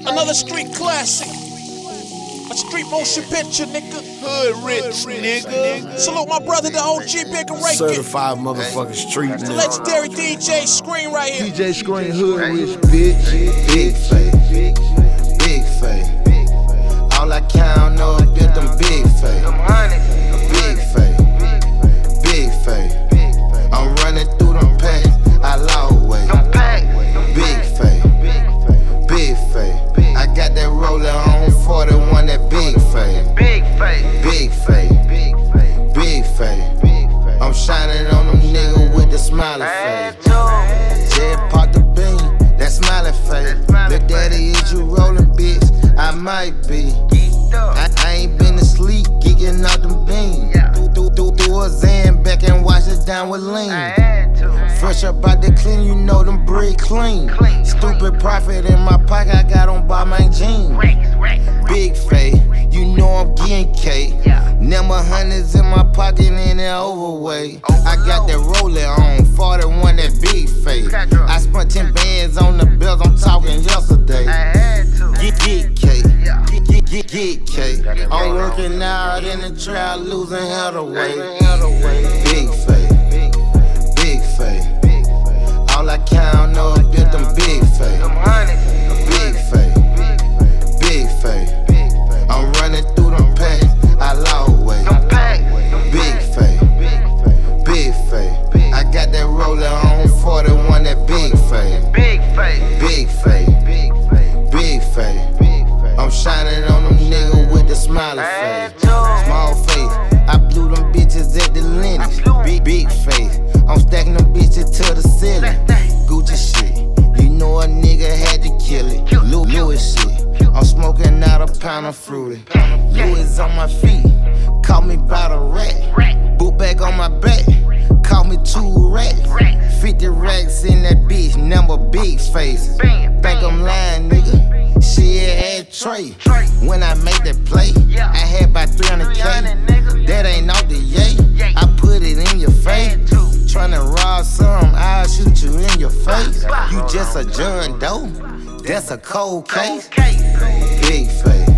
Another street classic. A street motion picture, nigga. Hood rich, nigga. Salute my brother, the OG Bigger Ray. Certified motherfucking street The nigga. legendary DJ Screen right here. DJ Screen, hood rich, bitch. Big face, big face. All I count on is them big face. Big face, big face. I'm running through them packs, I loud way. Big face, big face. I got that roller on 41, that big face. Big face, big face. I'm shining on them niggas with the smiley face. Jed popped the bean, that smiley face. Lil' daddy, is you rolling, bitch? I might be. I ain't been asleep, geeking out them beans. Do a Zan back and wash it down with lean. Fresh up out the clean, you know them bread clean. Stupid profit in my pocket, I got on by my jeans. Big face, you know I'm getting cake. Number hundreds in my pocket and that overweight. I got that roller on, 41, that big face. I spent 10 bands on the bills, I'm talking yesterday. Get cake. Get cake. I'm working out in the trap, losing hell to weight. Big face, big face. All I count on is them big face. Big face, big face. I'm running through them packs, I loud way. Big face, big face. I got that roller on 41, that big face. Big face, big face. I'm shining on them niggas with the smiley face. Small face, I blew them bitches at the Lennox. Big face, I'm stacking them bitches to the ceiling. Gucci shit, you know a nigga had to kill it. Louis shit, I'm smoking out a pound of fruity. Louis on my feet, caught me by the rack. Boot bag on my back, caught me 2 racks. 50 racks in that bitch, number big faces. Think I'm lying, nigga. Shit had Trey. When I made that play, I had about 300K. That ain't out the yay. I put it in your face. Tryna rob some, I'll shoot you in your face. You just a John Doe. That's a cold case. Big face,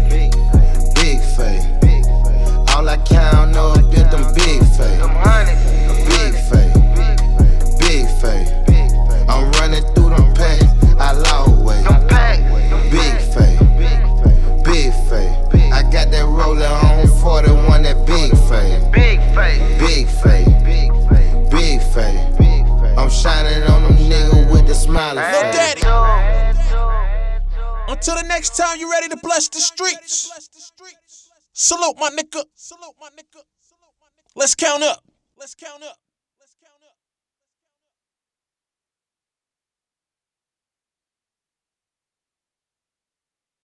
big face. All I count on is them big face. Big face, big face. I'm running through them packs, I loud way. Big face, big face. I got that roller on 41, that big face. Big face, big face. I'm shining on them niggas with the smiley face. Lil' Daddy. Until the next time you ready to bless the streets. Salute my nigga. Let's count up.